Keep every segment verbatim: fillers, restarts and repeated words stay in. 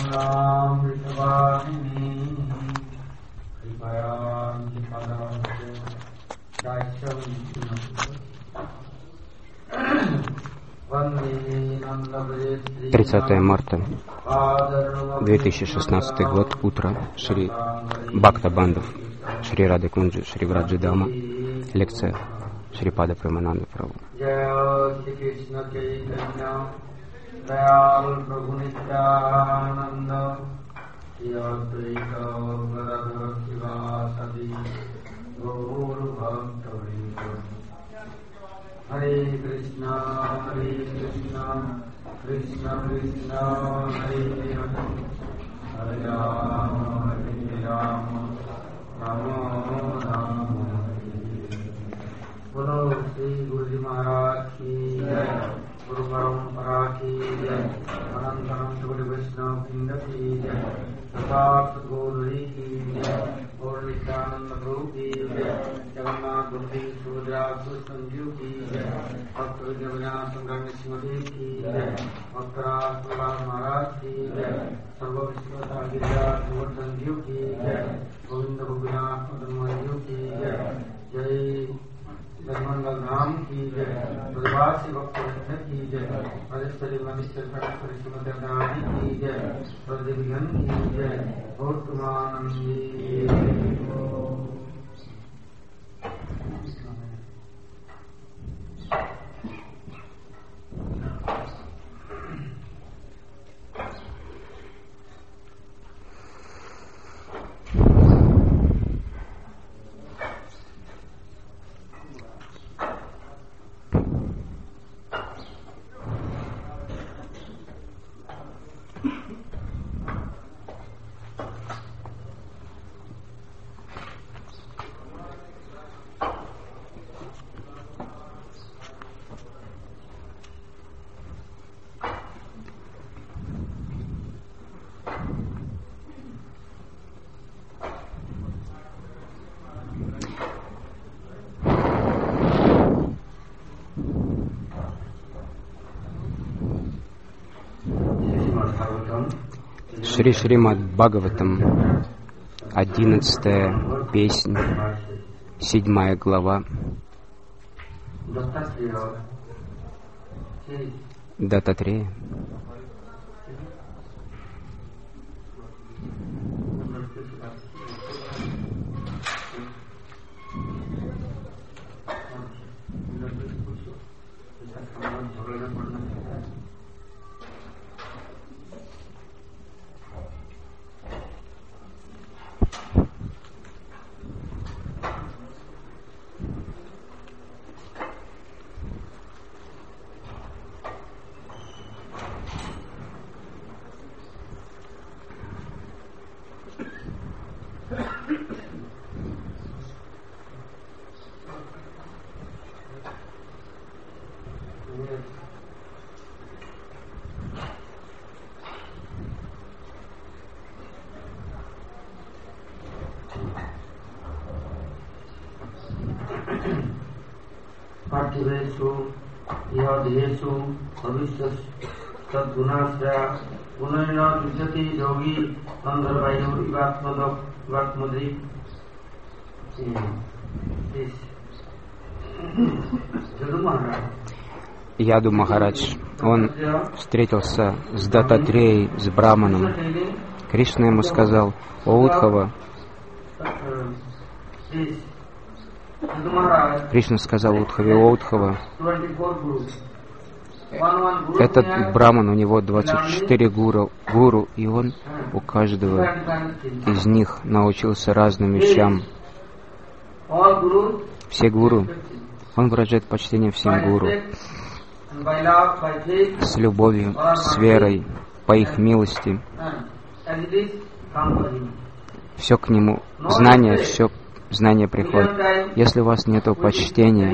тридцатое марта две тысячи шестнадцатый год, утро, Шри Бхакта Бандов, Шри Рады Кунджи, Шри Враджи Дама, лекция Шрипада Премананда Прабху. Hare Krishna, Hare Krishna, Krishna Krishna, Hare Hare, Hare Rama, Hare Rama, Rama Rama, Bolo Shri Guruji Maharaj ki Jai, Guru Parampara ki Jai, Anantaram Shri Vaishnava Vrinda ki Jai, Tathagata Gauri ki Jai, Gaur Nityananda Prabhu ki Jai, Jagannath Baladev Subhadra Sanju ki Jai, Bhakta Vidya Sangram Nishmati ki Jai, Bhakta Rasa Maharaj ki Jai, Sarva Vishwata Giriya Govardhan Sanju ki Jai, Govinda Bhagwan Madanmayu ki Jai, Jai Mangal Ram ki Jai, Brajvasi Bhakta Vishnu ki Jai, Rajeshwari Madhishwari Bhaktari Srimati Radharani ki Jai, Pradevigan ki Jai, Bhaktamanandi. Шри Шримад Бхагаватам, одиннадцатая песнь, седьмая глава. Даттатрея. Partivesu, Yadhesu, Bhavishas, Tadgunasya, Punayana Vijati Yogi, Andharvayu, Ivatmadok, Ivatmadri. Яду Махарадж, он встретился с Даттатреей, с Браманом. Кришна ему сказал: «О Удхава». Кришна сказал Удхаве: «О Удхава, этот Браман, у него двадцать четыре гуру, гуру, и он у каждого из них научился разным вещам. Все гуру, он выражает почтение всем гуру с любовью, с верой, по их милости. Все к нему, знание, все знание приходит. Если у вас нет почтения,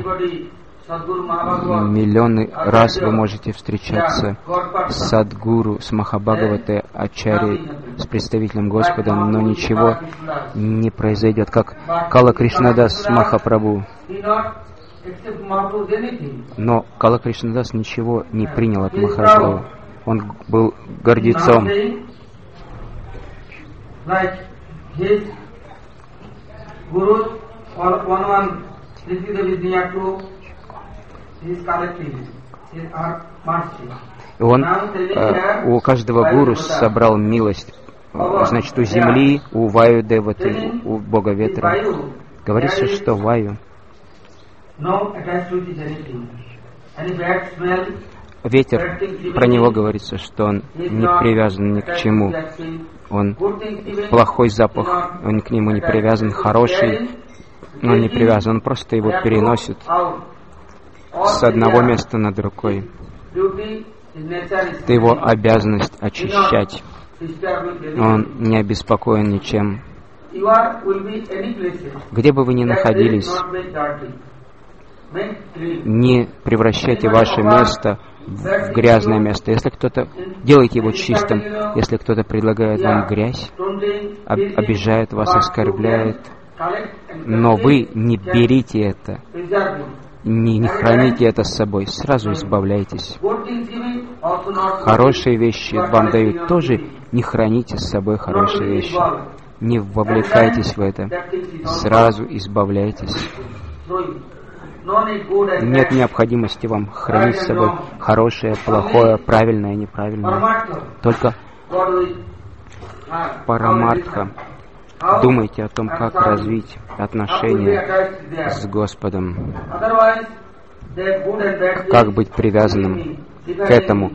миллионы раз вы можете встречаться с Садгуру, с Махабхагаватой Ачарьей, с представителем Господа, но ничего не произойдет, как Кала Кришнадас с Махапрабху. Но Кала Кришнадас ничего не принял от Махапрабху. Он был гордецом. like his gurus, one one Rishikesh is near to his collective, his art mercy. И он э, у каждого гуру собрал милость, значит, у земли, у Ваю Деваты, у бога ветра. Говорится, что Ваю, ветер, про него говорится, что он не привязан ни к чему. Он плохой запах, он к нему не привязан, хороший, но не привязан, он просто его переносит с одного места на другое. Это его обязанность очищать. Он не обеспокоен ничем. Где бы вы ни находились, не превращайте ваше место в грязное место. Если кто-то делайте его чистым, если кто-то предлагает вам грязь, об, обижает вас, оскорбляет, но вы не берите это, не, не храните это с собой, сразу избавляйтесь. Хорошие вещи вам дают, тоже не храните с собой хорошие вещи. Не вовлекайтесь в это, сразу избавляйтесь. Нет необходимости вам хранить с собой хорошее, плохое, правильное, неправильное. Только парамартха. Думайте о том, как развить отношения с Господом, как быть привязанным к этому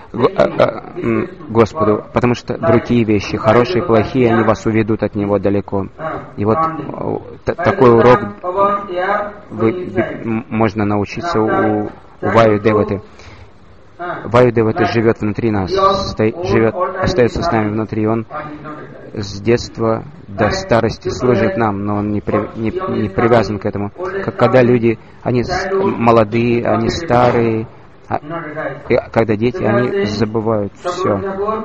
Господу, потому что другие вещи, хорошие и плохие, они вас уведут от Него далеко. И вот такой урок вы, можно научиться у, у Ваю Деваты. Ваю Деваты живет внутри нас, живет, остается с нами внутри. Он с детства до старости служит нам, но он не, при, не, не привязан к этому. Как когда люди, они молодые, они старые, а, и когда дети, они забывают все.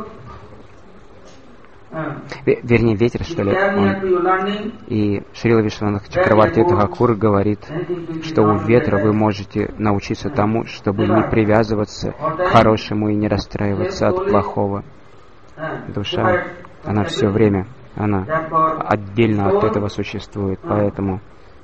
Вернее, ветер, что ли, он. И Шрила Вишванатх Чакраварти Тхакур говорит, что у ветра вы можете научиться тому, чтобы не привязываться к хорошему и не расстраиваться от плохого. Душа, она все время, она отдельно от этого существует, поэтому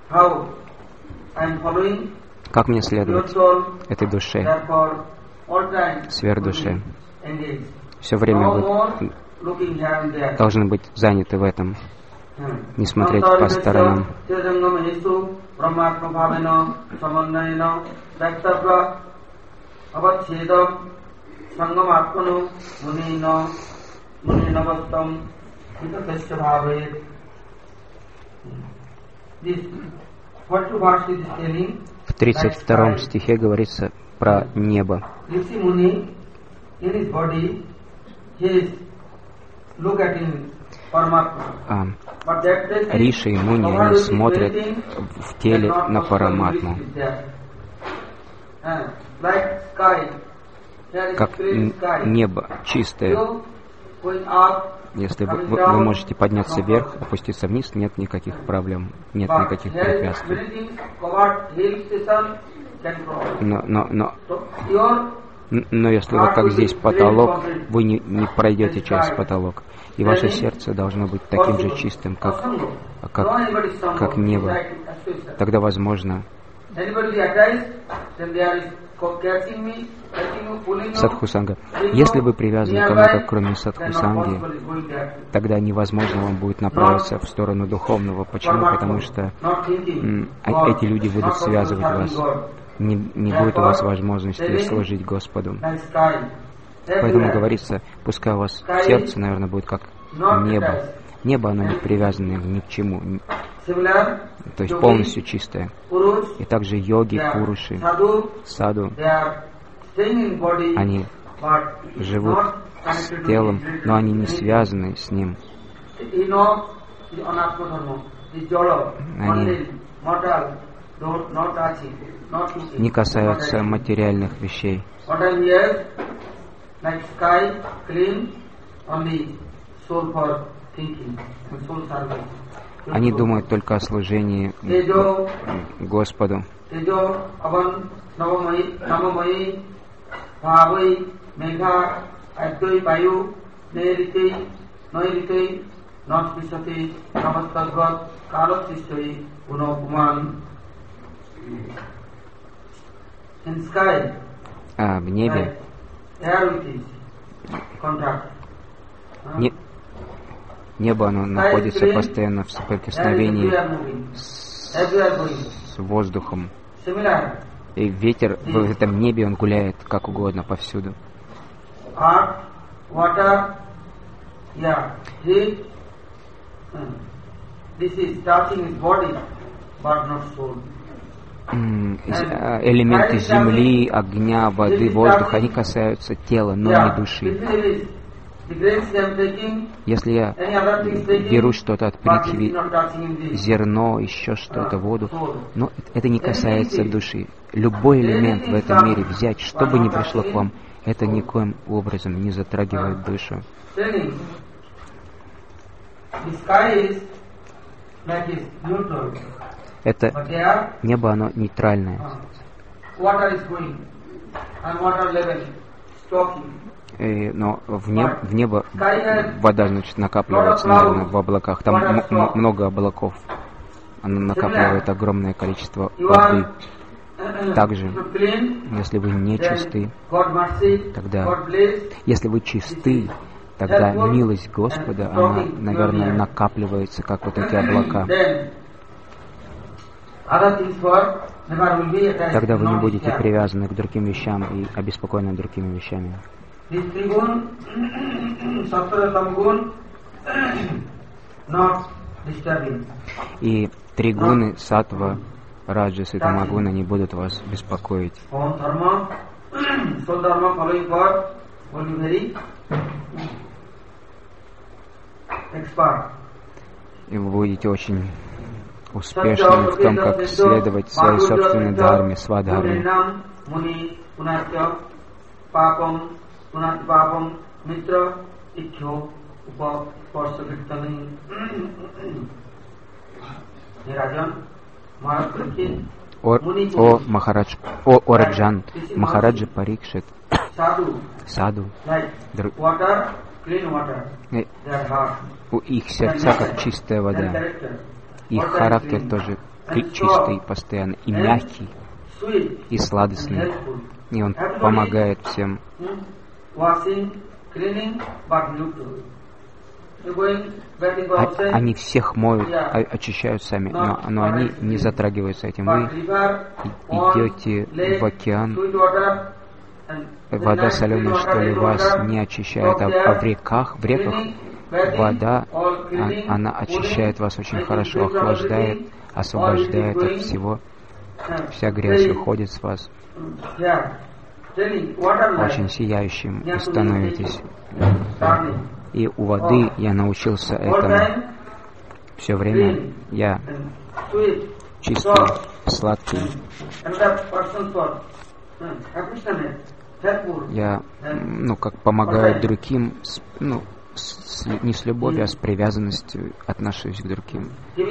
как мне следовать этой душе, сверхдуше? Все время вы должны быть заняты в этом, не смотреть по сторонам. В тридцать втором стихе говорится про небо. А, Риши и Муни, они смотрят в теле на Параматму. Как небо чистое. Если вы, вы, вы можете подняться вверх, опуститься вниз, нет никаких проблем, нет никаких препятствий. Но, но, но, но если вот как здесь потолок, вы не, не пройдете через потолок. И ваше сердце должно быть таким же чистым, как, как, как небо. Тогда возможно садхусанга. Если вы привязаны к кому-то, кроме садхусанги, тогда невозможно вам будет направиться в сторону духовного. Почему? Потому что м, эти люди будут связывать вас. Не, не будет у вас возможности служить Господу. Поэтому говорится, пускай у вас сердце, наверное, будет как небо. Небо, оно не привязано ни к чему, то есть полностью чистое. И также йоги, пуруши, саду, они живут с телом, но они не связаны с ним. Они не касаются материальных вещей. Они думают только о служении Господу. А в небе не, небо оно находится постоянно в соприкосновении с, с воздухом. И ветер в этом небе, он гуляет как угодно повсюду. Элементы земли, огня, воды, воздуха, они касаются тела, но не души. Если я беру что-то от Притхви, зерно, еще что-то, воду, но это не касается души. Любой элемент в этом мире взять, что бы ни пришло к вам, это никоим образом не затрагивает душу. Это небо, оно нейтральное. И, но в, неб, в небо вода, значит, накапливается, наверное, в облаках. Там м- м- много облаков. Она накапливает огромное количество воды. Также, если вы не чисты, тогда, если вы чисты, тогда милость Господа, она, наверное, накапливается, как вот эти облака. Тогда вы не будете привязаны к другим вещам и обеспокоены другими вещами. И три гуны, саттва, раджас и тамагуна, не будут вас беспокоить. И вы будете очень успешными в том, как следовать своей собственной дхарме, свадхарме. О, о Махарадж, о, о Раджан, Махараджа Парикшит, саду, дру... у их сердца как чистая вода, их характер тоже чистый, постоянно, и мягкий, и сладостный, и он помогает всем. Они всех моют, очищают сами, но, но они не затрагиваются этим. Вы идете в океан, вода соленая, что ли, вас не очищает, а, а в реках, в реках вода, а, она очищает вас очень хорошо, охлаждает, освобождает от всего, вся грязь уходит с вас. Очень сияющим вы становитесь. И у воды я научился этому. Все время я чистый, сладкий. Я, ну, как помогаю другим, с, ну, с, не с любовью, а с привязанностью отношусь к другим.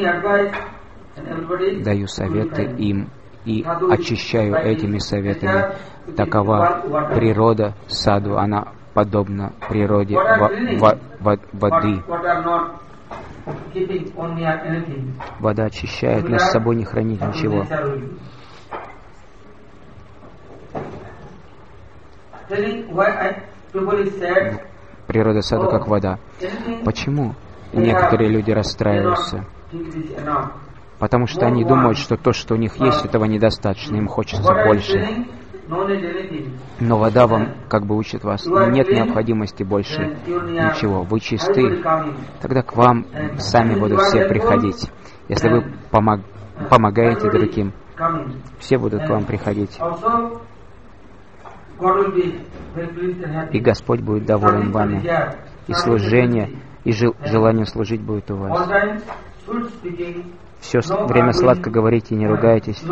Даю советы им и очищаю этими советами. Такова природа саду, она подобна природе во, во, во, воды. Вода очищает, но с собой не хранит ничего. Природа саду как вода. Почему некоторые люди расстраиваются? Потому что они думают, что то, что у них есть, этого недостаточно, им хочется больше. Но вода вам как бы учит вас, нет необходимости больше ничего. Вы чисты, тогда к вам сами будут все приходить. Если вы помог, помогаете другим, все будут к вам приходить. И Господь будет доволен вами. И служение, и жел, желание служить будет у вас. Все время сладко говорите и не ругайтесь.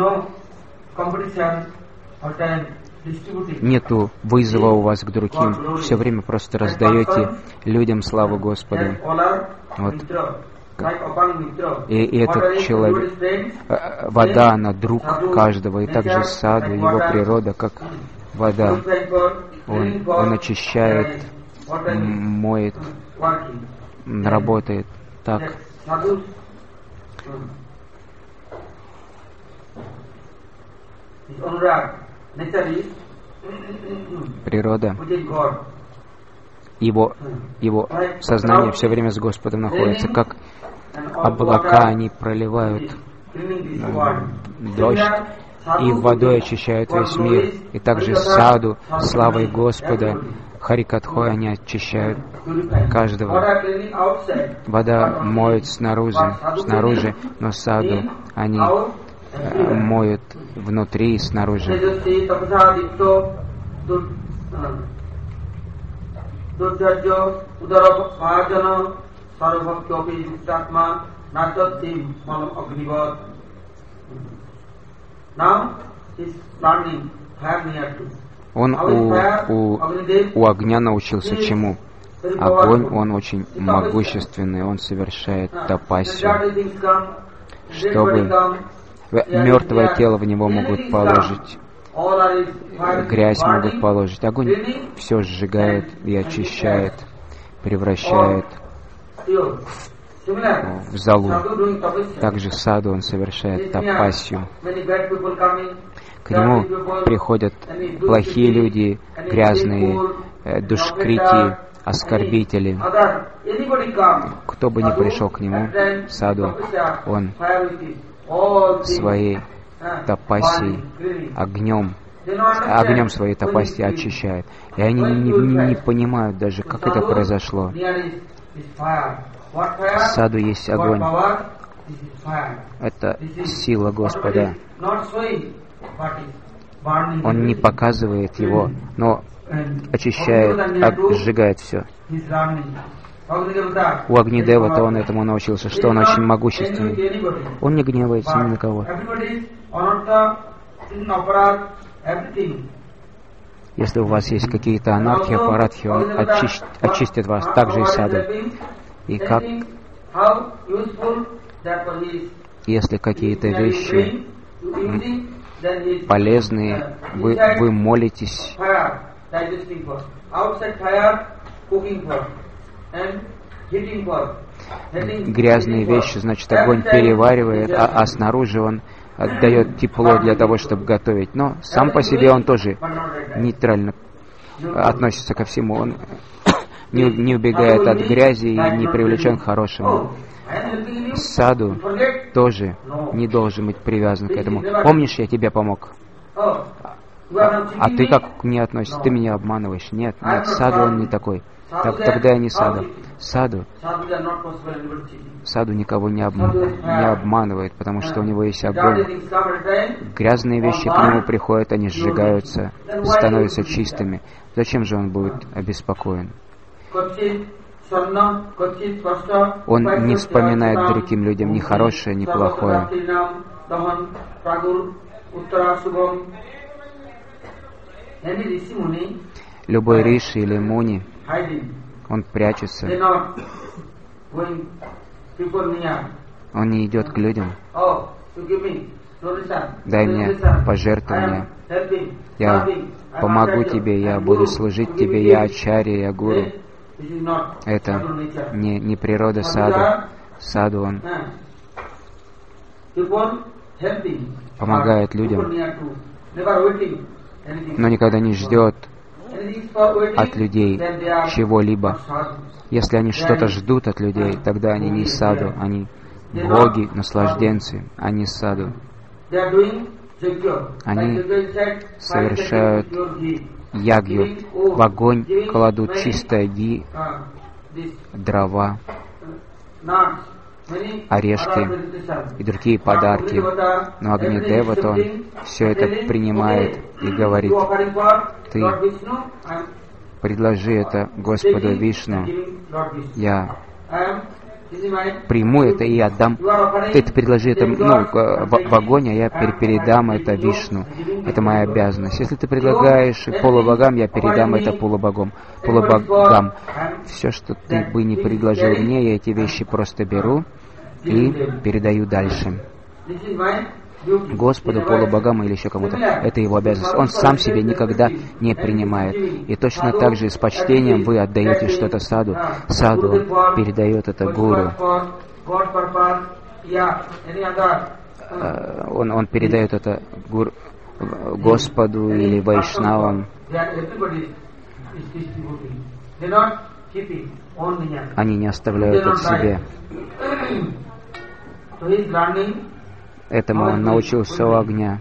Нету вызова у вас к другим. Все время просто раздаете людям славу Господу. Вот. И, и этот человек, вода, она друг каждого, и также саду, его природа, как вода. Он, он очищает, моет, работает. так. Природа, его, его сознание все время с Господом находится, как облака, они проливают дождь и водой очищают весь мир, и также саду, славой Господа, Харикатхой, они очищают каждого. Вода моет снаружи, снаружи, но саду они э, моют внутри и снаружи. Он у, у, у огня научился чему? Огонь, он очень могущественный, он совершает тапасию, чтобы мертвое тело в него могут положить, грязь могут положить. Огонь все сжигает и очищает, превращает в золу. Также в саду он совершает тапасию. К нему приходят плохие люди, грязные, э, душкрити, оскорбители. Кто бы ни пришел к нему, в саду, он своей тапасией, огнем, огнем своей тапасии очищает. И они не, не, не понимают даже, как это произошло. В саду есть огонь. Это сила Господа. Он не показывает его, но очищает, сжигает все. У Агнидева-то он этому научился, что он очень могущественный. Он не гневается ни на кого. Если у вас есть какие-то анархии, аппаратхи, он очистит, очистит вас, также и саду. И как, если какие-то вещи полезные, вы, вы молитесь, грязные вещи, значит, огонь переваривает, а, а снаружи он отдает тепло для того, чтобы готовить. Но сам по себе он тоже нейтрально относится ко всему. Он не, не убегает от грязи и не привлечен к хорошему. Саду тоже не должен быть привязан к этому. Помнишь, я тебе помог? А, а ты как к мне относишься? Ты меня обманываешь? Нет, нет, саду он не такой. Так, тогда я не саду. Саду, саду никого не, обм... не обманывает, потому что у него есть огонь. Грязные вещи к нему приходят, они сжигаются, становятся чистыми. Зачем же он будет обеспокоен? Он не вспоминает другим людям ни хорошее, ни плохое. Любой риши или муни, он прячется. Он не идет к людям. Дай мне пожертвования. Я помогу тебе, я буду служить тебе, я ачарья, я гуру. Это не, не природа саду. Саду он помогает людям, но никогда не ждет от людей чего-либо. Если они что-то ждут от людей, тогда они не саду, они боги, наслажденцы, они саду. Они совершают ягью, в огонь кладут чистое ги, дрова, орешки и другие подарки. Но Агнидева-то он все это принимает и говорит: ты предложи это Господу Вишну, я приму это и отдам. Ты это предложи это, ну, в, в огонь, а я передам это Вишну. Это моя обязанность. Если ты предлагаешь полубогам, я передам это полубогам. полубогам. Все, что ты бы не предложил мне, я эти вещи просто беру и передаю дальше. Господу, полубогам или еще кому-то. Это его обязанность. Он сам себе никогда не принимает. И точно так же с почтением вы отдаете что-то саду. Саду передает это гуру. Он, он передает это гуру, Господу или Вайшнавам. Они не оставляют это себе. Этому он научился у огня.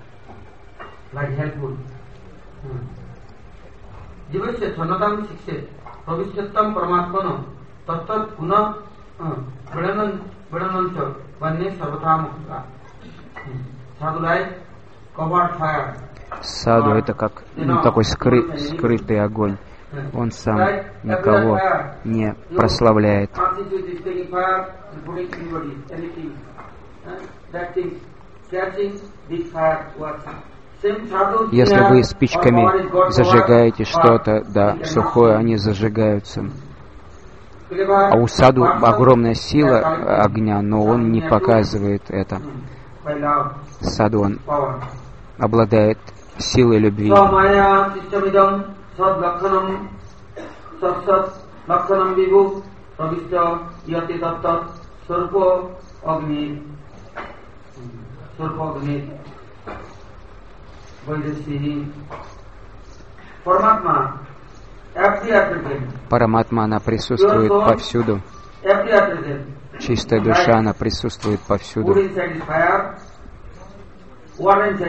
Саду — это как ну, такой скры, скрытый огонь. Он сам никого не прославляет. Если вы спичками зажигаете что-то, да, сухое, они зажигаются. А у саду огромная сила огня, но он не показывает это. Саду он обладает силой любви. Параматма, она присутствует повсюду. Чистая душа, она присутствует повсюду. В,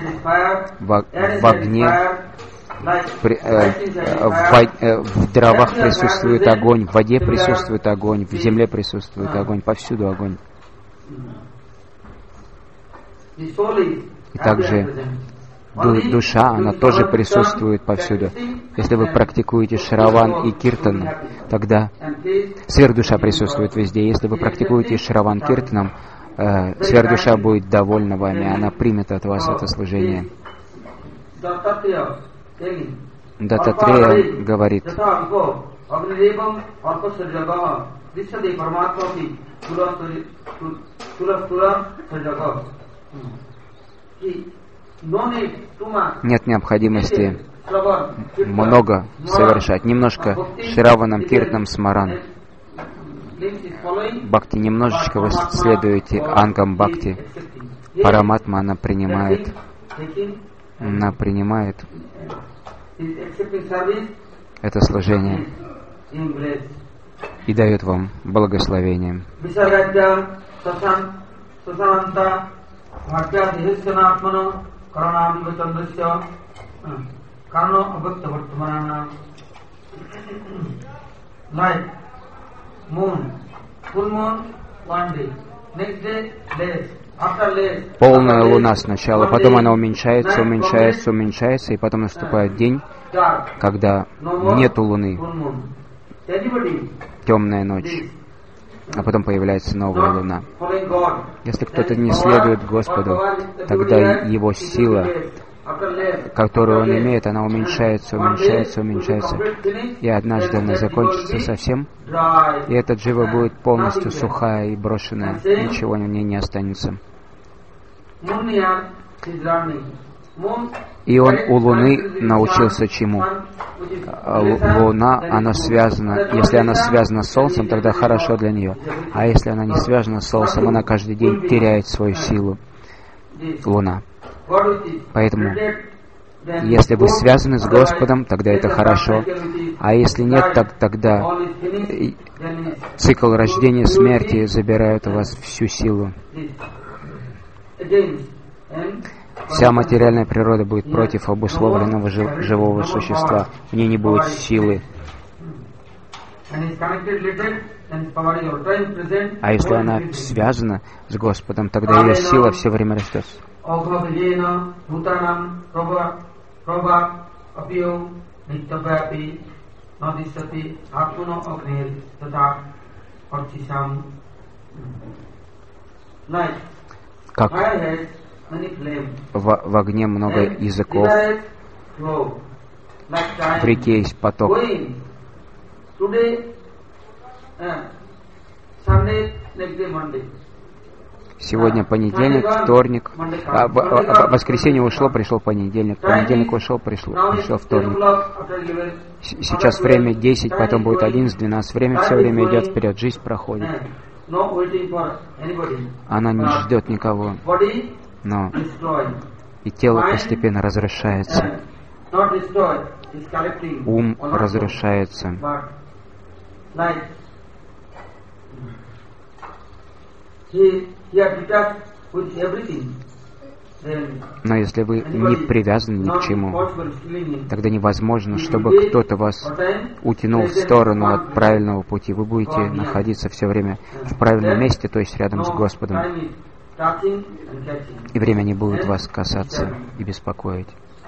в огне, при, э, в, э, в дровах присутствует огонь, в воде присутствует огонь, в земле присутствует огонь, повсюду огонь. И также душа, она тоже присутствует повсюду. Если вы практикуете Шраван и Киртан, тогда сверхдуша присутствует везде. Если вы практикуете Шраван Киртаном, э, сверхдуша будет довольна вами, она примет от вас это служение. Даттатрея говорит: нет необходимости много совершать. Немножко Шраванам, Киртанам, Смаран. Бхакти, немножечко вы следуете ангам Бхакти. Параматма, она принимает. Она принимает это служение и дает вам благословение. Полная луна сначала, потом она уменьшается, уменьшается, уменьшается, и потом наступает день, когда нету луны, темная ночь, а потом появляется новая луна. Если кто-то не следует Господу, тогда его сила, которую он имеет, она уменьшается, уменьшается, уменьшается, и однажды она закончится совсем, и эта джива будет полностью сухая и брошенная, ничего в ней не останется. И он у Луны научился чему? Луна, она связана, если она связана с Солнцем, тогда хорошо для нее. А если она не связана с Солнцем, она каждый день теряет свою силу. Луна. Поэтому, если вы связаны с Господом, тогда это хорошо. А если нет, так тогда цикл рождения и смерти забирает у вас всю силу. Вся материальная природа будет против обусловленного живого существа. В ней не будет силы. А если она связана с Господом, тогда ее сила все время растет. Как в, в огне много языков, в реке есть поток. Сегодня понедельник, вторник, а, в, в, в воскресенье ушло, пришел понедельник, понедельник ушел, пришло, пришел вторник. С, сейчас время десять, потом будет одиннадцать, двенадцать, время все время идет вперед, жизнь проходит. Она не ждет никого, но и тело постепенно разрушается, ум разрушается. Но если вы не привязаны ни к чему, тогда невозможно, чтобы кто-то вас утянул в сторону от правильного пути. Вы будете находиться все время в правильном месте, то есть рядом с Господом. И время не будет вас касаться и беспокоить.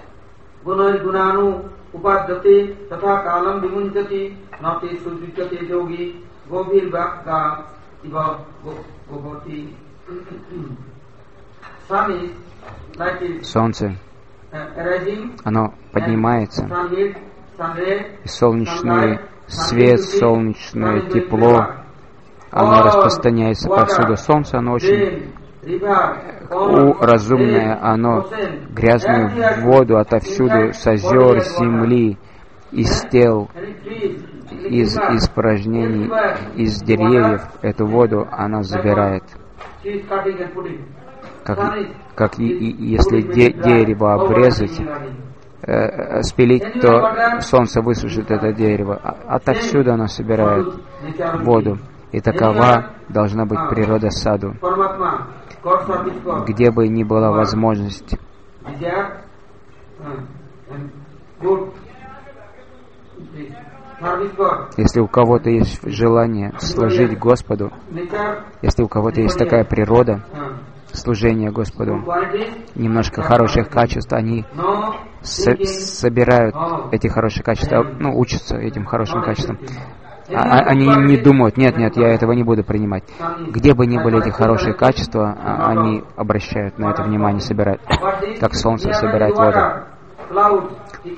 Солнце, оно поднимается, и солнечный свет, солнечное тепло, оно распространяется повсюду. Солнце, оно очень разумное, оно грязную воду отовсюду, с озер, с земли, из тел, из испражнений, из деревьев, эту воду она забирает. Как, как и, и, если де, дерево обрезать, э, спилить, то солнце высушит это дерево. А, отовсюду оно собирает воду. И такова должна быть природа саду. Где бы ни была возможность, если у кого-то есть желание служить Господу, если у кого-то есть такая природа служения Господу, немножко хороших качеств, они со- собирают эти хорошие качества, ну, учатся этим хорошим качествам. А, они не думают, нет, нет, я этого не буду принимать. Где бы ни были эти хорошие качества, они обращают на это внимание, собирают, как солнце собирает воду.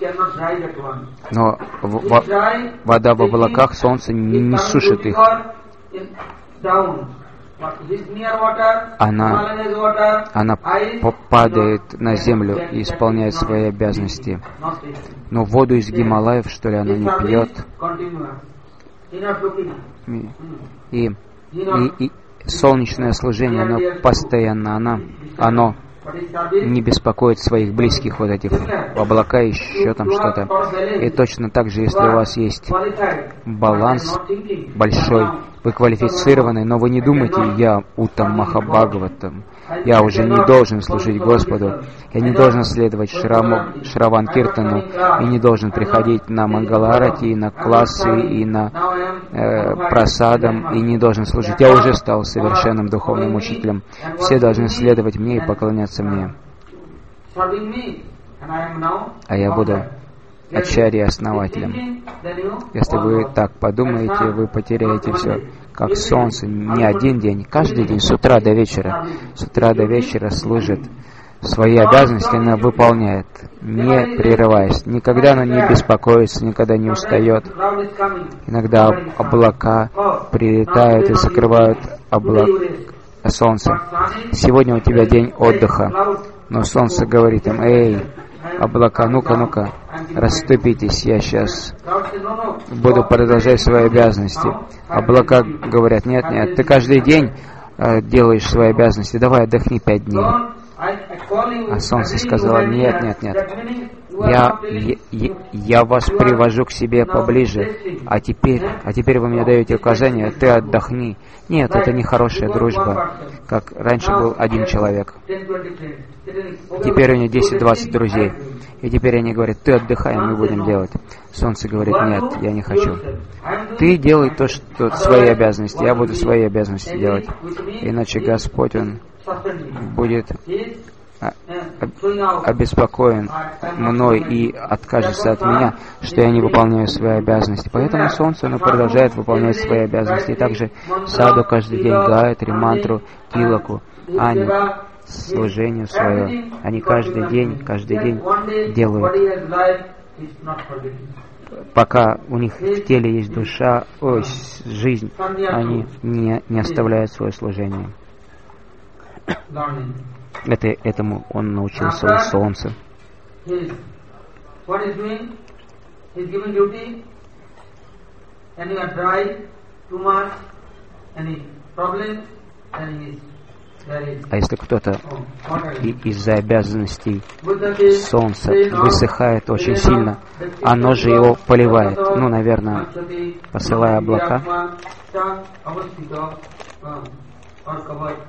Но в- в- вода в облаках, солнце не, не сушит их. Она, она падает на землю и исполняет свои обязанности. Но воду из Гималаев, что ли, она не пьет. И, и, и солнечное служение, оно постоянно, оно, оно не беспокоит своих близких, вот этих облака, еще там что-то. И точно так же, если у вас есть баланс большой, вы квалифицированы, но вы не думаете, я Уттам Махабхагаватам, я уже не должен служить Господу, я не должен следовать Шраму, Шраван Киртану, и не должен приходить на Мангаларати, и на классы, и на э, прасадам, и не должен служить. Я уже стал совершенным духовным учителем. Все должны следовать мне и поклоняться мне. А я буду ачарьей-основателем. Если вы так подумаете, вы потеряете все. Как солнце, не один день, каждый день, с утра до вечера. С утра до вечера служит. Свои обязанности она выполняет, не прерываясь. Никогда она не беспокоится, никогда не устает. Иногда облака прилетают и закрывают облак... солнце. Сегодня у тебя день отдыха, но солнце говорит им: эй, облака, ну-ка, ну-ка, расступитесь, я сейчас буду продолжать свои обязанности. Облака говорят: нет, нет, ты каждый день э, делаешь свои обязанности, давай отдохни пять дней. А солнце сказало: нет, нет, нет, я, я, я вас привожу к себе поближе, а теперь, а теперь вы мне даете указания, ты отдохни. Нет, это не хорошая дружба, как раньше был один человек. Теперь у него десять-двадцать друзей. И теперь они говорят: ты отдыхай, мы будем делать. Солнце говорит: нет, я не хочу. Ты делай то, что свои обязанности, я буду свои обязанности делать. Иначе Господь, Он будет обеспокоен мной и откажется от меня, что я не выполняю свои обязанности. Поэтому солнце, оно продолжает выполнять свои обязанности. И также саду каждый день Гайатри, мантру, Тилаку, Ани, служение свое. Они каждый день, каждый день делают. Пока у них в теле есть душа, ой, жизнь, они не, не оставляют свое служение. learning. Это, этому он научился у солнца. His, what is doing? He's giving duty, and you are dry, too much, any problem, and he is very. А если кто-то Oh, what are и- you? из-за обязанностей Buddha says, солнца say no, высыхает очень say no, сильно, that оно же его поливает, ну, наверное, Manchati, посылая облака. Vyatma, Sa, Avastito, uh, or covered.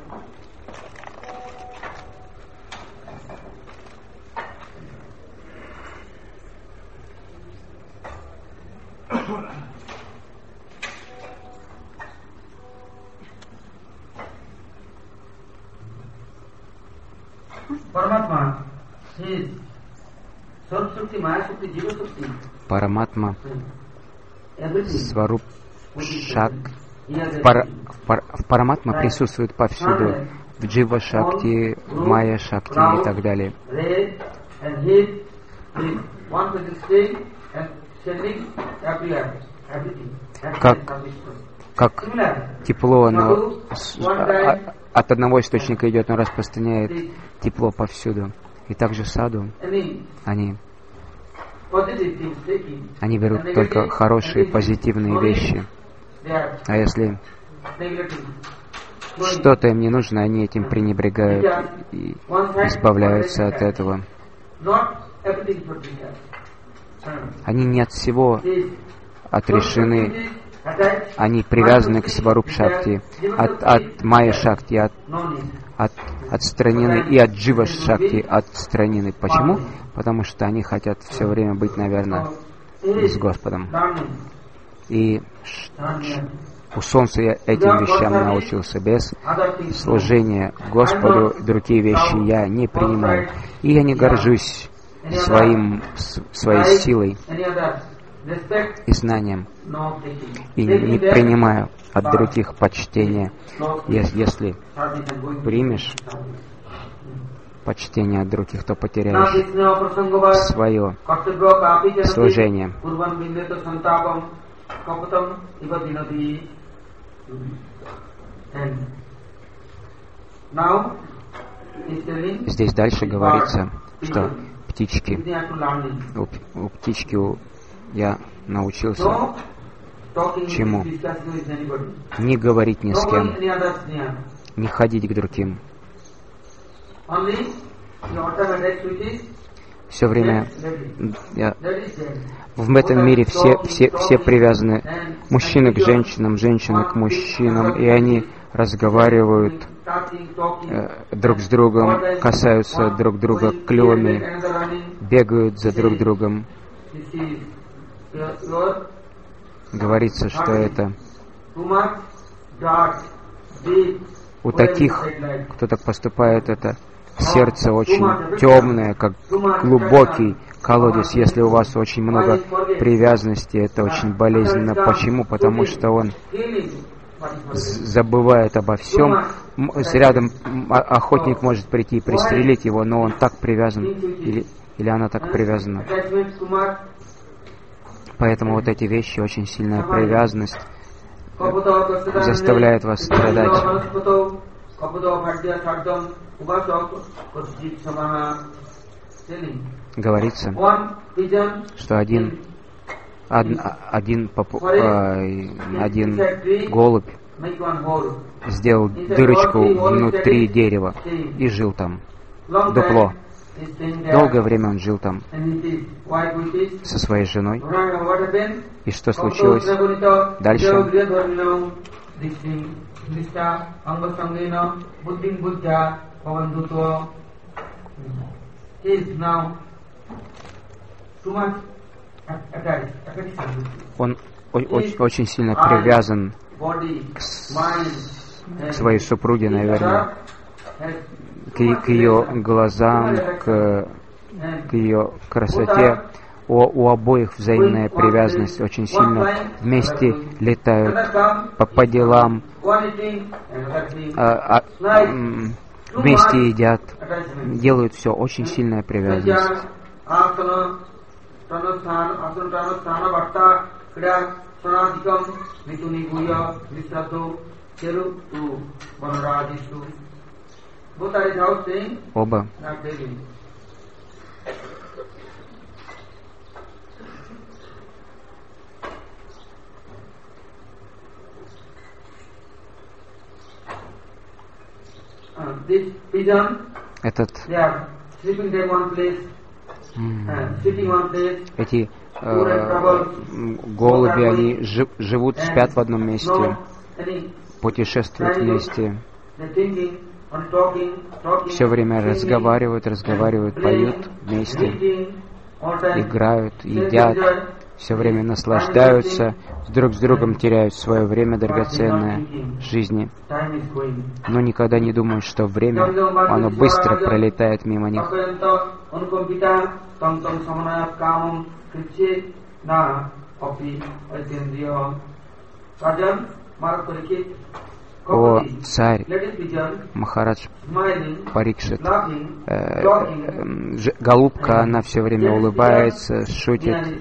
Paramatma, he is Sarv Shakti, Maya Shakti, Jiva Shakti, Параматма, everything. Сваруп, Шак. He has В, a пара, в, пар- в Параматма присутствует повсюду, в Джива Шакти, в Майя Шакти и так далее. red and heat is one person staying and sending everywhere, everything. Как- Everything. Как Similar. тепло, оно с- а- от одного источника идет, но распространяет тепло повсюду. И также саду Any они, positive things taking, они берут только хорошие, позитивные вещи. they are А если negative. что-то им не нужно, они этим пренебрегают и избавляются от этого. Not everything should be there. Они не от всего This отрешены, attached, они привязаны к Сваруп Шакти, от, от Майя Шакти, от, no need. от, отстранены, и от Джива Шакти отстранены. Почему? Потому что они хотят все время быть, наверное, с Господом. Learning, И ш- learning. у Солнца я этим вещам научился. Без Other things. служения Господу другие вещи я не принимаю. И я не горжусь своим, с- своей силой Any other respect, и знанием, no taking. и не принимаю от других почтения. No Ес- Если service and going to примешь service. почтение от других, то Now потеряешь this now prasangavad свое kartabhya kapi janati служение. purvan vindeta santapam kapatam iva dinati. And now is telling Здесь дальше говорится, что птички, they have to learn it. у, п- у птички у- я научился No talking, Чему? discussing with anybody. не говорить ни с No кем, going any other sneer. не ходить к другим. Only the automatic switches. Все время Ready. я, That is there. в этом мире все, все, все привязаны, мужчины к женщинам, женщины к мужчинам, и они разговаривают Talking, talking. э, друг с другом, касаются друг друга клювами, бегают за друг другом. This is your, your Говорится, что это too much dark, deep, у таких, кто так поступает, это сердце очень темное, как глубокий колодец. Если у вас очень много привязанности, это очень болезненно. Почему? Потому что он feeling what is з- забывает обо всем. М- с Рядом м, а- охотник может прийти и пристрелить его, но он так привязан, или, или она так привязана. attachment too much. Поэтому вот эти вещи, очень сильная привязанность, Kaputo kasudane, заставляет вас страдать. Kaputo, Kaputo bhadya sardam, ubasok, kosjit samaha. Telling. Говорится, One pigeon что один, од- один, попу- ай, один голубь make one hole. сделал дырочку внутри дерева и жил там. Long Дупло. time is staying there, Долгое время он жил там and his wife with it. со своей женой. What happened? И что случилось? Дальше. Он о- о- очень сильно привязан к, с- к своей супруге, наверное, к, е- к ее глазам, к, к ее красоте. У, у обоих взаимная привязанность очень сильно. Вместе летают по, по делам, а- а- м, вместе едят, делают все, очень сильная привязанность. both are without saying, Оба not begging. Uh, this pigeon, этот, they are sleeping in one place, uh, sitting one place. эти э, голуби, они жи- живут, спят в одном месте, путешествуют вместе, все время разговаривают, разговаривают, поют вместе, играют, едят, все время наслаждаются, друг с другом теряют свое время драгоценное жизни, но никогда не думают, что время, оно быстро пролетает мимо них. О царь Махарадж Парикшит, э, э, ж, голубка, она все время улыбается, шутит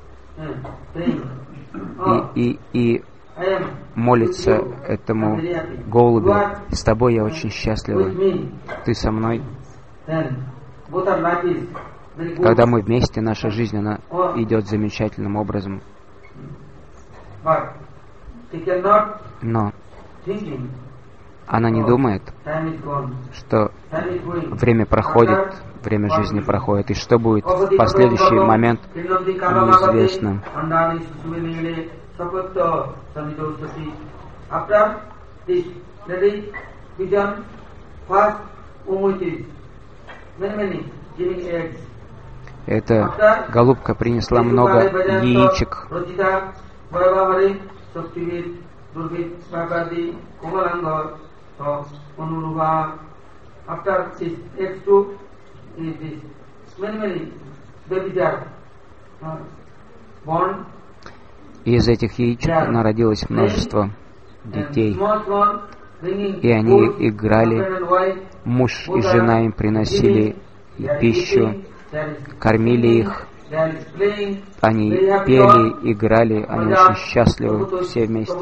и, и, и молится этому голубю: с тобой я очень счастлива, ты со мной. Когда мы вместе, наша жизнь, она идет замечательным образом. Но она не думает, что время проходит, время жизни проходит, и что будет в последующий момент, неизвестно. Эта голубка принесла много яичек. И из этих яичек народилось множество детей. И они играли, муж и жена им приносили пищу, кормили их. Они пели, играли, они очень счастливы все вместе.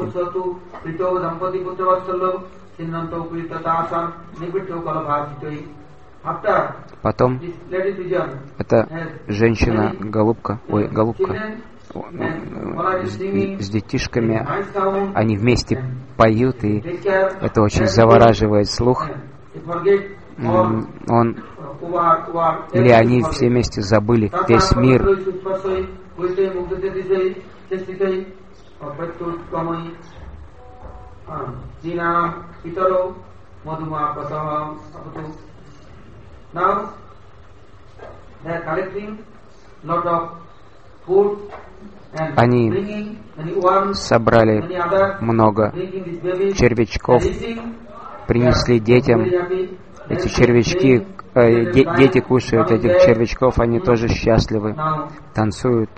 Потом эта женщина-голубка, ой, голубка, с, с детишками, они вместе поют, и это очень завораживает слух. Он, или они все вместе забыли весь мир. Они собрали много червячков, принесли детям. Эти червячки, э, де, дети кушают этих червячков, они тоже счастливы, танцуют.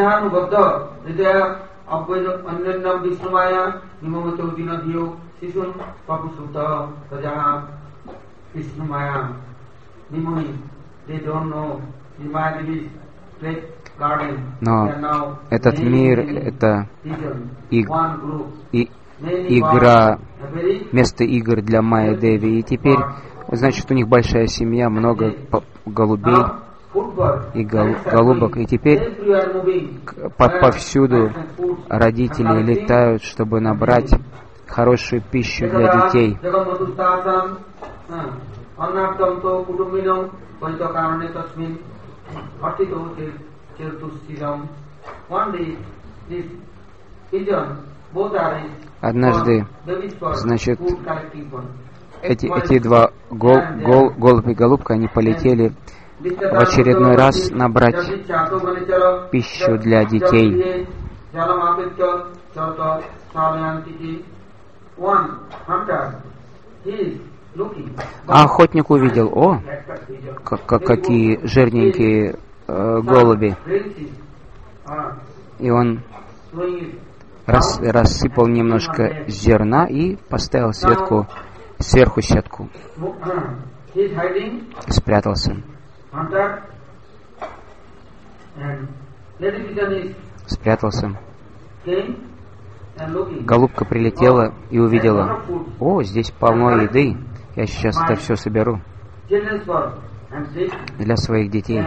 Но этот мир, это и, и, игра, место игр для Майя Деви. И теперь, значит, у них большая семья, много голубей и гол, голубок. И теперь по, повсюду родители летают, чтобы набрать хорошую пищу для детей. Однажды, значит, эти, эти два гол, гол, голубь и голубка, они полетели в очередной раз набрать пищу для детей. А охотник увидел: о, как, какие жирненькие э, голуби. И он рас, рассыпал немножко зерна и поставил сверху, сверху сетку. Спрятался. Спрятался. Голубка прилетела и увидела: о, здесь полно еды. Я сейчас это все соберу для своих детей.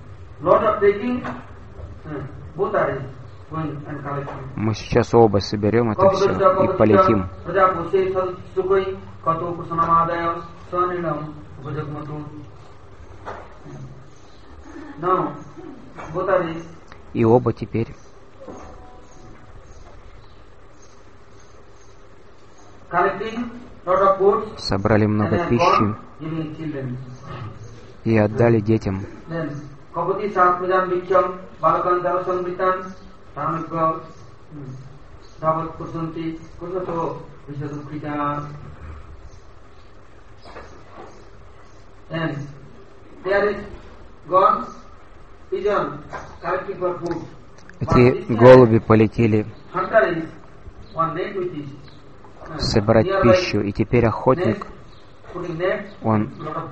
Мы сейчас оба соберем это все и полетим. И оба теперь собрали много пищи и отдали детям. Эти голуби полетели собрать пищу, и теперь охотник, он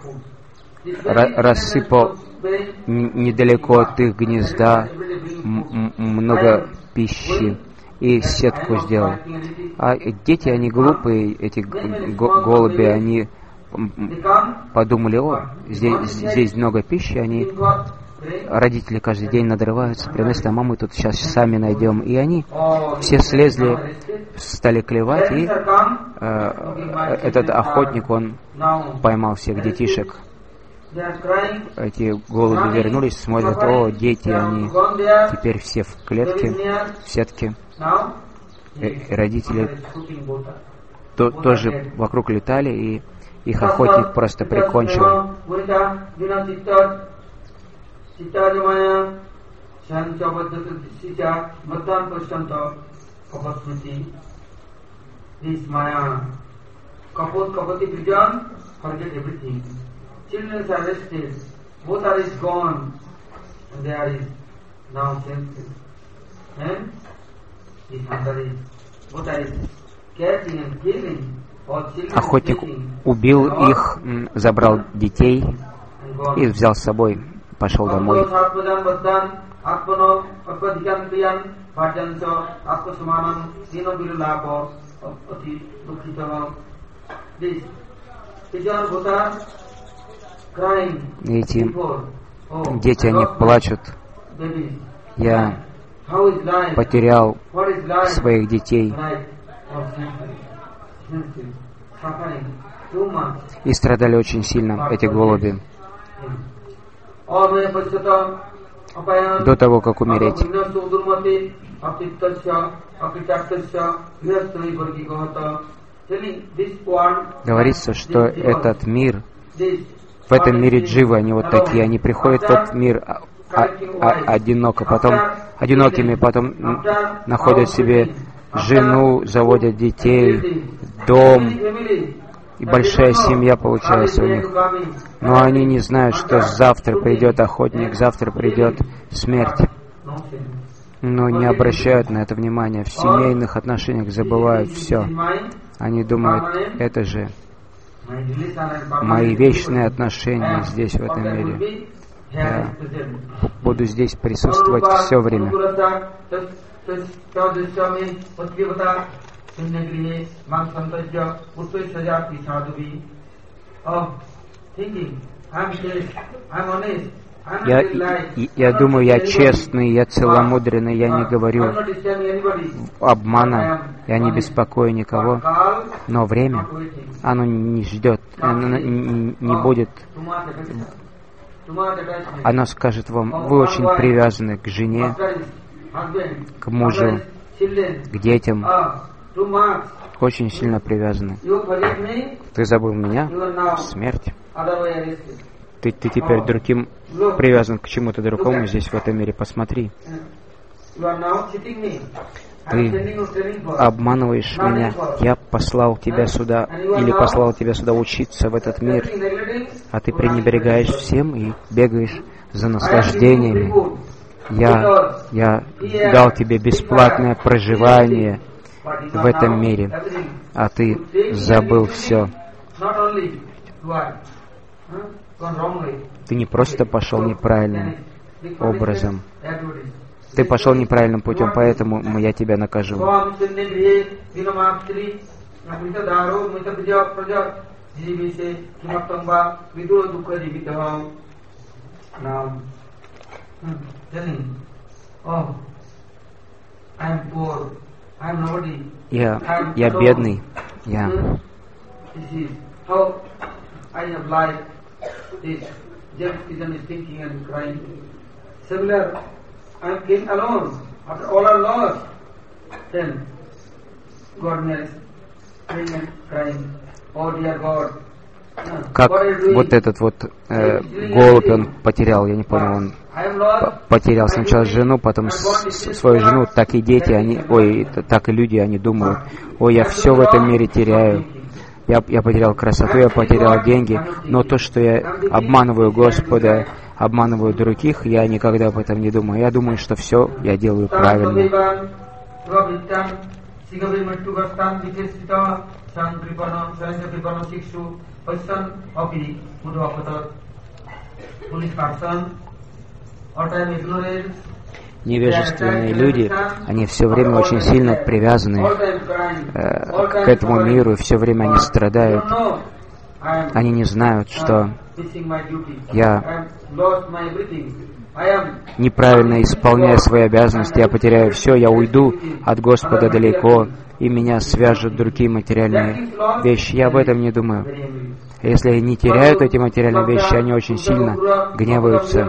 рассыпал недалеко от их гнезда много пищи и сетку сделал. А дети, они глупые, эти голуби, они подумали: о, здесь, здесь много пищи, они, родители каждый день надрываются, приносят, а мамы тут сейчас сами найдем. И они все слезли, стали клевать, и э, этот охотник, он поймал всех детишек. Эти голуби вернулись, смотрят: о, дети, они теперь все в клетке, в сетке. И родители то, тоже вокруг летали, и их охотник просто прикончил. Children are rested, both are is gone, and there is now senses. And the father is, both are is catching and killing, all children Охотник убил их, забрал детей и взял с собой, пошел домой. Эти дети, они плачут: я потерял своих детей. И страдали очень сильно эти голуби до того, как умереть. Говорится, что этот мир, в этом мире дживы, они вот такие, они приходят в этот мир а, а, одиноко, потом, одинокими, потом находят себе жену, заводят детей, дом, и большая семья получается у них. Но они не знают, что завтра придет охотник, завтра придет смерть. Но не обращают на это внимания. В семейных отношениях забывают все. Они думают: это же мои вечные отношения здесь, в этом мире. Я буду здесь присутствовать все время. Я, я думаю, я честный, я целомудренный, я не говорю обмана, я не беспокою никого, но время, оно не ждет, оно не будет. Оно скажет вам: вы очень привязаны к жене, к мужу, к детям, очень сильно привязаны. Ты забыл меня, смерть. Ты, ты теперь другим привязан к чему-то другому здесь, в этом мире. Посмотри. Ты обманываешь меня. Я послал тебя сюда, или послал тебя сюда учиться в этот мир, а ты пренебрегаешь всем и бегаешь за наслаждениями. Я, я дал тебе бесплатное проживание в этом мире, а ты забыл все. Ты не просто пошел неправильным образом. Ты пошел неправильным путем, поэтому я тебя накажу. Я, я бедный, я... Как вот этот вот э, голубь он потерял, я не понял, он потерял сначала жену, потом с, свою жену, так и дети, они, ой, так и люди, они думают, ой, я все в этом мире теряю, я, я потерял красоту, я потерял деньги, но то, что я обманываю Господа, обманываю других, я никогда об этом не думаю, я думаю, что все я делаю правильно. Невежественные люди, они все время очень сильно привязаны э, к этому миру, и все время они страдают. Они не знают, что я неправильно исполняя свои обязанности, я потеряю все, я уйду от Господа далеко, и меня свяжут другие материальные вещи. Я об этом не думаю. Если они теряют эти материальные вещи, они очень сильно гневаются.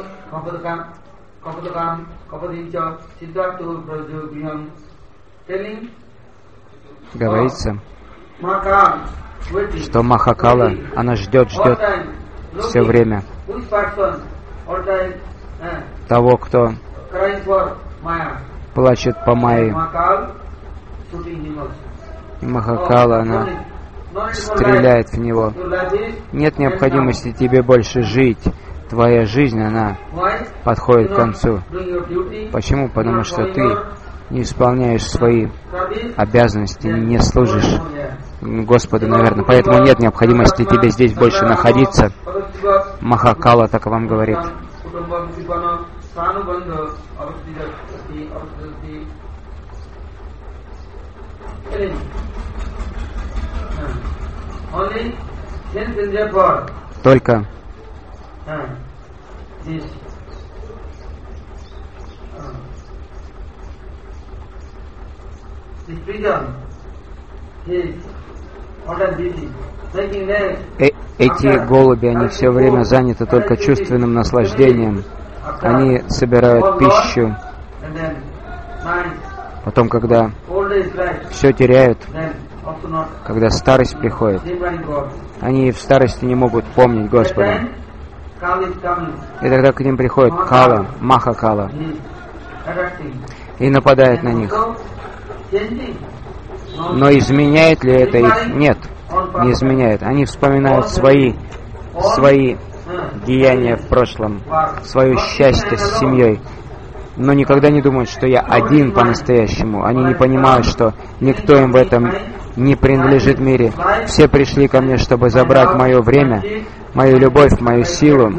Говорится, что Махакала, она ждет, ждет все время того, кто плачет по Майе. И Махакала, она стреляет в него. Нет необходимости тебе больше жить. Твоя жизнь, она подходит к концу. Почему? Потому что ты не исполняешь свои обязанности, не служишь Господу, наверное. Поэтому нет необходимости тебе здесь больше находиться. Махакала так вам говорит. Только э эти голуби, они все время заняты только чувственным наслаждением. Они собирают пищу. Потом, когда все теряют, когда старость приходит, они в старости не могут помнить Господа. И тогда к ним приходит Кала, Махакала, и нападает на них. Но изменяет ли это их? Нет, не изменяет. Они вспоминают свои, свои деяния в прошлом, свое счастье с семьей, но никогда не думают, что я один по-настоящему. Они не понимают, что никто им в этом не принадлежит мире. Все пришли ко мне, чтобы забрать мое время, мою любовь, мою силу.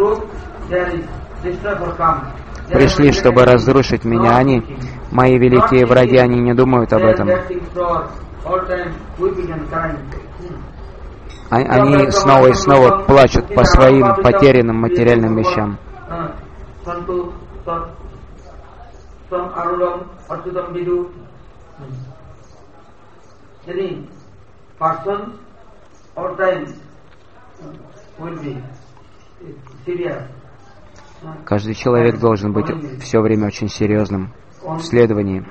Пришли, чтобы разрушить меня. Они, мои великие враги, они не думают об этом. Они снова и снова плачут по своим потерянным материальным вещам. Каждый человек должен быть все время очень серьезным в следовании,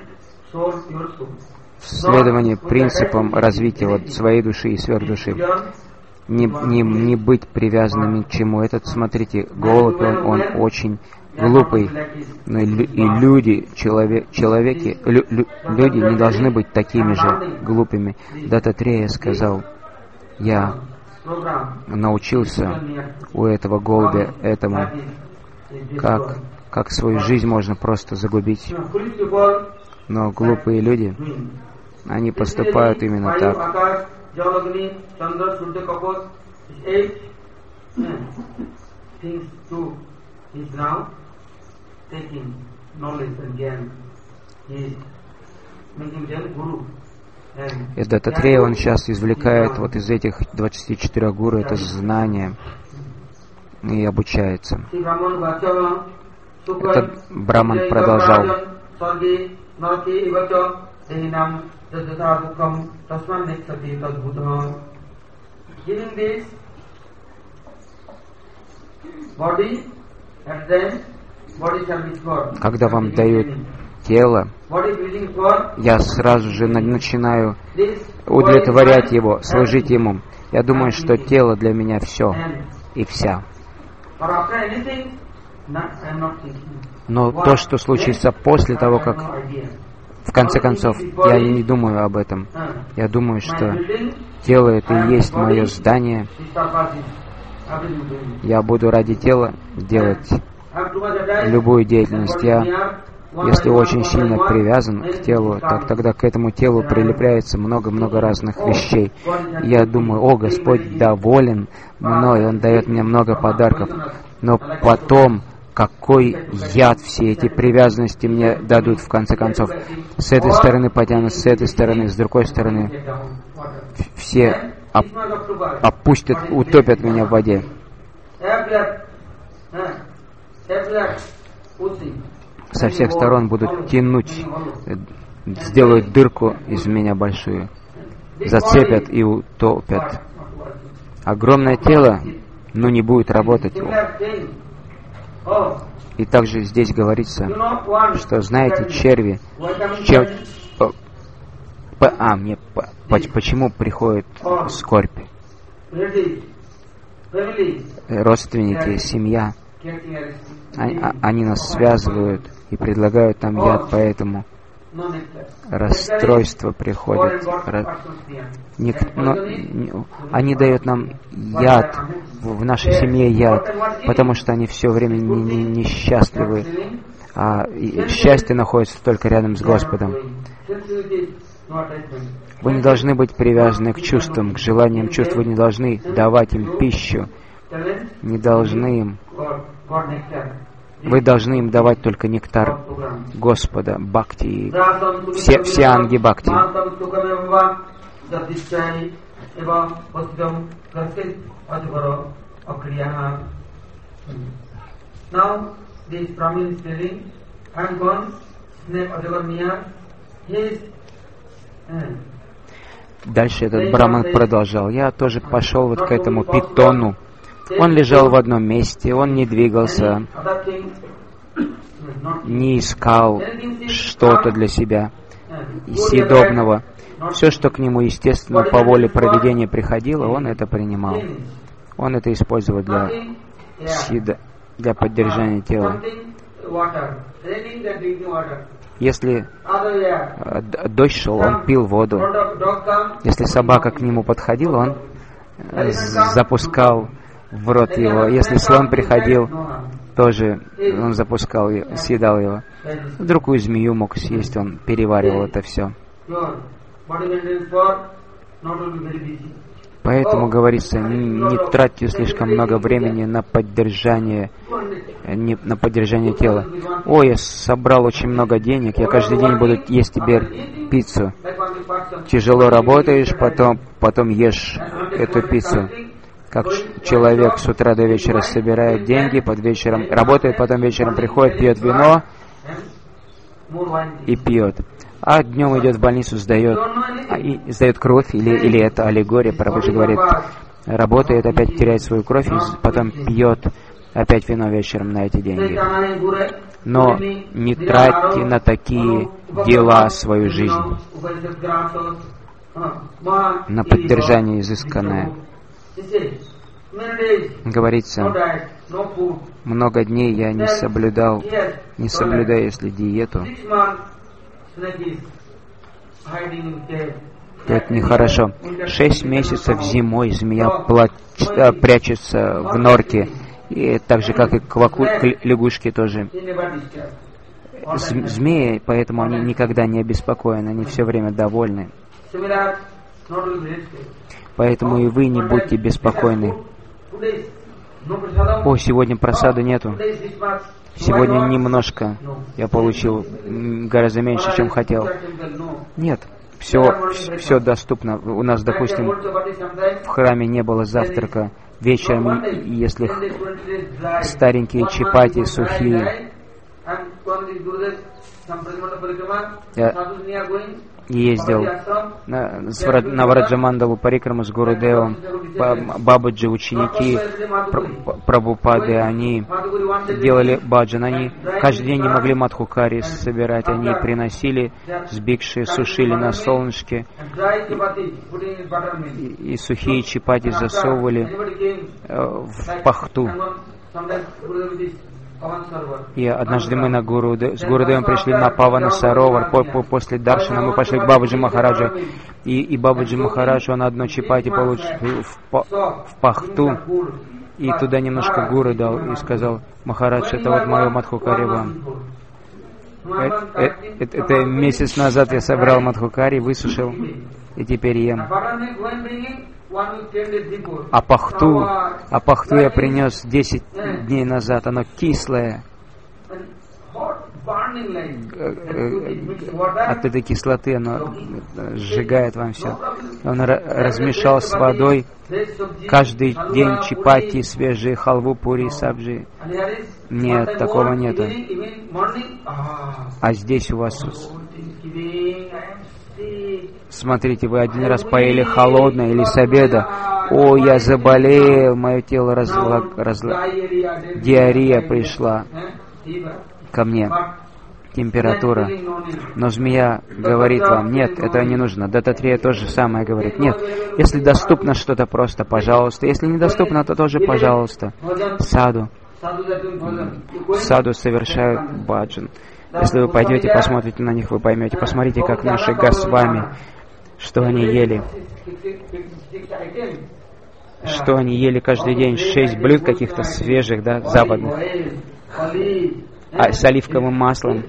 в следовании принципам развития вот своей души и сверхдуши. Не, не, не быть привязанным ни к чему. Этот, смотрите, голубь, он, он очень глупый. Но и, и люди, человек, человеки, лю, лю, люди не должны быть такими же глупыми. Дататрея сказал, я научился у этого голубя этому, как, как свою жизнь можно просто загубить. Но глупые люди, они поступают именно так. И Даттатрея, он сейчас извлекает вот из этих двадцати четырёх гуру это знание и обучается. Этот Браман продолжал. Когда вам дают тело, я сразу же начинаю удовлетворять его, служить ему. Я думаю, что тело для меня все и вся. Но то, что случится после того, как в конце концов, я не думаю об этом. Я думаю, что тело это и есть мое здание. Я буду ради тела делать любую деятельность. Я, если очень сильно привязан к телу, так тогда к этому телу прилепляется много-много разных вещей. Я думаю, о, Господь доволен мной, Он дает мне много подарков. Но потом, какой яд все эти привязанности мне дадут в конце концов. С этой стороны потянут, с этой стороны, с другой стороны. Все оп- опустят, утопят меня в воде. Со всех сторон будут тянуть, сделают дырку из меня большую, зацепят и утопят. Огромное тело, но не будет работать. И также здесь говорится, что, знаете, черви, чем, а, мне, почему приходит скорбь? Родственники, семья, они, они нас связывают и предлагают нам яд, поэтому расстройство приходит. Ник, но, они дают нам яд, в нашей семье яд, потому что они все время не, не, несчастливы, а счастье находится только рядом с Господом. Вы не должны быть привязаны к чувствам, к желаниям чувств, вы не должны давать им пищу, не должны им. Вы должны им давать только нектар Господа, бхакти, все, все анги бхакти. Дальше этот браман продолжал. Я тоже пошел вот к этому питону. Он лежал в одном месте, он не двигался, не искал что-то для себя съедобного. Все, что к нему, естественно, по воле провидения приходило, он это принимал. Он это использовал для съеда, для поддержания тела. Если дождь шел, он пил воду. Если собака к нему подходила, он запускал в рот его. Если слон приходил, тоже он запускал, съедал его. Другую змею мог съесть, он переваривал это все. Поэтому говорится, не, не тратьте слишком много времени на поддержание, не, на поддержание тела. Ой, я собрал очень много денег, я каждый день буду есть теперь пиццу. Тяжело работаешь, потом, потом ешь эту пиццу. Как человек с утра до вечера собирает деньги, под вечером работает, потом вечером приходит, пьет вино и пьет. А днем идет в больницу, сдает, а, и сдает кровь, или, или это аллегория, Прабхуджи говорит, работает, опять теряет свою кровь, и потом пьет опять вино вечером на эти деньги. Но не тратьте на такие дела свою жизнь, на поддержание изысканное. Говорится, много дней я не соблюдал, не соблюдаю, если диету, это нехорошо. Шесть месяцев зимой змея плач, прячется в норке, и так же, как и кваку, лягушки тоже. Змеи, поэтому они никогда не обеспокоены, они все время довольны. Поэтому и вы не будьте беспокойны. О, сегодня просады нету. Сегодня немножко я получил, гораздо меньше, чем хотел. Нет, все, все доступно. У нас, допустим, в храме не было завтрака вечером, если старенькие чапати сухие. Я ездил на, на Враджамандалу Парикраму с Гурудевом, Бабаджи, ученики Прабхупады, они делали баджан, они каждый день не могли мадхукари собирать, они приносили с бикши, сушили на солнышке, и, и сухие чапати засовывали в пахту. И однажды мы на Гуруде, с Гурудевом пришли на Павана Саровар. По, по, после Даршана мы пошли к Бабаджи Махараджу. И, и Бабаджи Махарадж, он одно чапати получил в, в пахту. И туда немножко гуру дал и сказал: Махарадж, это вот мое мадхукари вам. Это, это, это месяц назад я собрал мадхукари, высушил и теперь ем. А пахту, а пахту я принес десять дней назад, оно кислое. От этой кислоты оно сжигает вам все. Он размешал с водой каждый день чапати, свежие халву, пури, сабжи. Нет, такого нету. А здесь у вас... Смотрите, вы один раз поели холодное или с обеда. О, я заболел, мое тело разла... разла... диарея пришла ко мне, температура. Но змея говорит вам: нет, этого не нужно. Дататрея то же самое говорит: нет, если доступно что-то, просто пожалуйста. Если недоступно, то тоже пожалуйста. Саду. Саду совершают баджан. Если вы пойдете, посмотрите на них, вы поймете. Посмотрите, как наши Госвами, что они ели. Что они ели каждый день. Шесть блюд каких-то свежих, да, западных. А с оливковым маслом,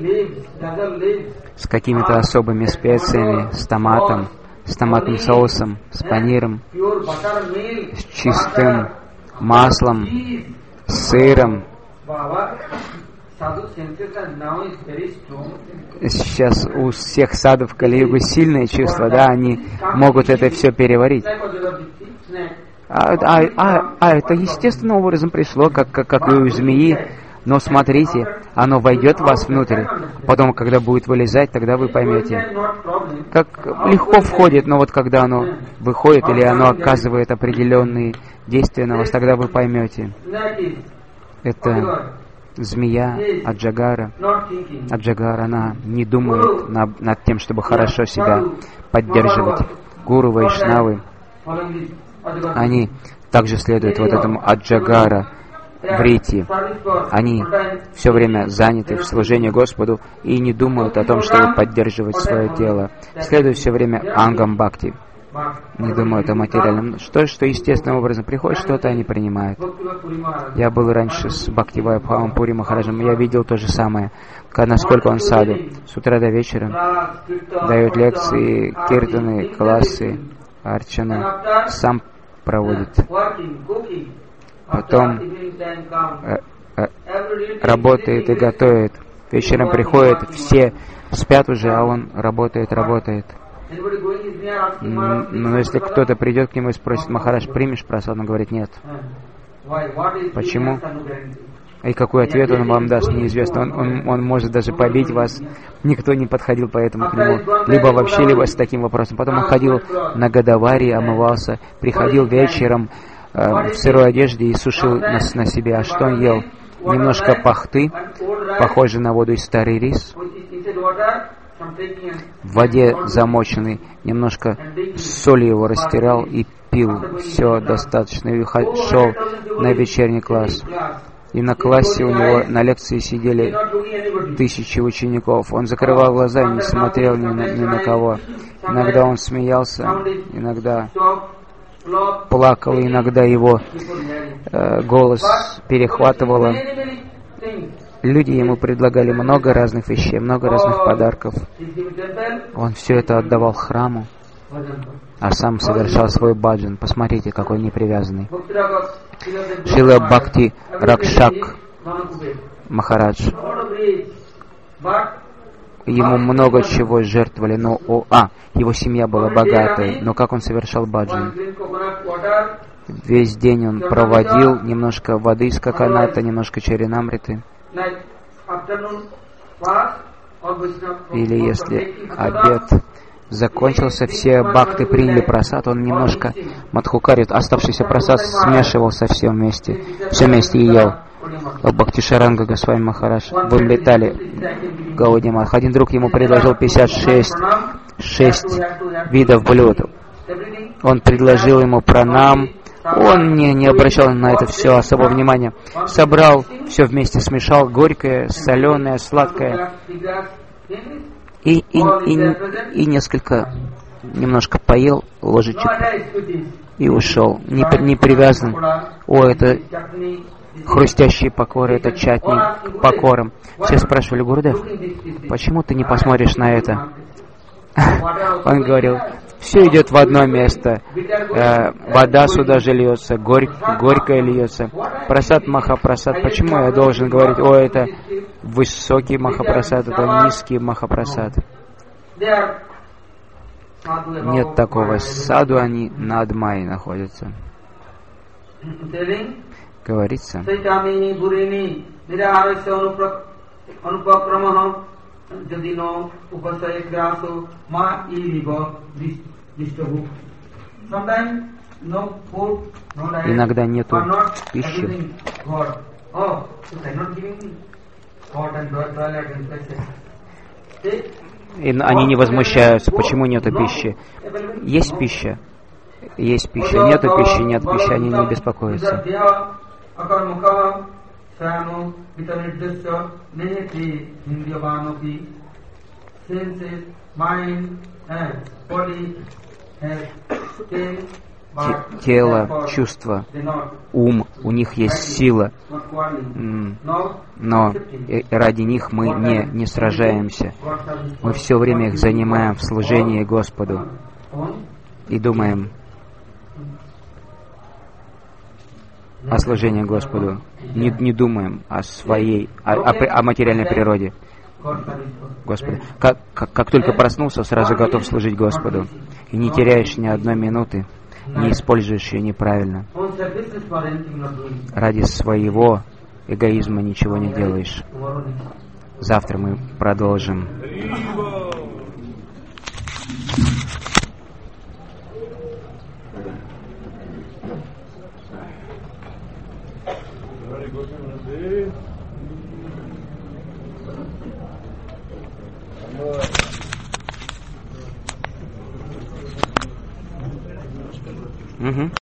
с какими-то особыми специями, с томатом, с томатным соусом, с паниром, с чистым маслом, с сыром. Сейчас у всех садов Кали-югы сильные чувства, да, они могут это все переварить. А, а, а, а это естественным образом пришло, как, как, как и у змеи. Но смотрите, оно войдет в вас внутрь, потом, когда будет вылезать, тогда вы поймете. Как легко входит, но вот когда оно выходит или оно оказывает определенные действия на вас, тогда вы поймете. Это змея Аджагара. Аджагара, она не думает над, над тем, чтобы хорошо себя поддерживать. Гуру, Вайшнавы, они также следуют вот этому Аджагара Врити. Они все время заняты в служении Господу и не думают о том, чтобы поддерживать свое тело. Следуют все время Ангам Бхакти. Не думают о материальном. Что, что естественным образом приходит, что-то они принимают. Я был раньше с Бхактивайбхавом Пури Махараджем, я видел то же самое. Насколько он саду. С утра до вечера дает лекции, киртаны, классы, арчана. Сам проводит. Потом э, э, работает и готовит. Вечером приходит, все спят уже, а он работает, работает. Но если кто-то придет к нему и спросит: Махарадж, примешь прасад? Он говорит: нет. Почему? И какой ответ он вам даст, неизвестно. Он, он, он может даже побить вас. Никто не подходил поэтому к нему. Либо вообще, либо с таким вопросом. Потом он ходил на Годавари, омывался, приходил вечером в сырой одежде и сушил на, на себе. А что он ел? Немножко пахты, похожей на воду, и старый рис, в воде замоченный, немножко соли его растирал и пил. Все достаточно. И шел на вечерний класс. И на классе у него, на лекции сидели тысячи учеников. Он закрывал глаза и не смотрел ни на, ни на кого. Иногда он смеялся, иногда плакал, иногда его э, голос перехватывало. Люди ему предлагали много разных вещей, много разных подарков. Он все это отдавал храму, а сам совершал свой баджан. Посмотрите, какой непривязанный. Шрила Бхакти Ракшак Махарадж. ему много чего жертвовали, но о, а, его семья была богатой, но как он совершал баджан? Весь день он проводил немножко воды из коконата, немножко чаринамриты. Или если обед закончился, все бхакты приняли прасад, он немножко мадхукари, оставшийся прасад смешивал со всем вместе, все вместе и ел. Бхактишаранга Госвами Махарадж, вы летали Гаудия Мадх. Один друг ему предложил пятьдесят шесть шесть видов блюд. Он предложил ему пранам. Он не, не обращал на это все особого внимания. Собрал, все вместе смешал, горькое, соленое, сладкое. И, и, и, и несколько, немножко поел ложечек и ушел. Не, не привязан. О, это хрустящие покоры, это чатни покором. Все спрашивали: Гурудев, почему ты не посмотришь на это? Он говорил: все идет в одно место. Э, вода сюда же льется, горь, горькая льется. Прасад Махапрасад. Почему я должен говорить: о, это высокий Махапрасад, это низкий Махапрасад? Нет такого. Саду, они над Майей находятся. Говорится, иногда нету пищи. И они не возмущаются, почему нету пищи. Есть пища, есть пища, нету пищи, нет пищи, они не беспокоятся. Тело, чувства, ум, у них есть сила, но ради них мы не, не сражаемся. Мы все время их занимаем в служении Господу и думаем о служении Господу, не, не думаем о своей, о, о, о материальной природе. Господи, как, как, как только проснулся, сразу готов служить Господу. И не теряешь ни одной минуты, не используешь ее неправильно. Ради своего эгоизма ничего не делаешь. Завтра мы продолжим. Mm-hmm.